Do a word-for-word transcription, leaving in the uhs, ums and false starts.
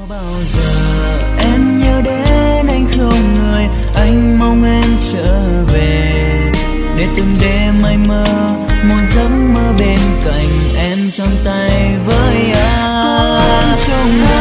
bao giờ em nhớ đến anh không người, anh mong em trở về để từng đêm anh mơ một giấc mơ bên cạnh em trong tay với anh. Có em trong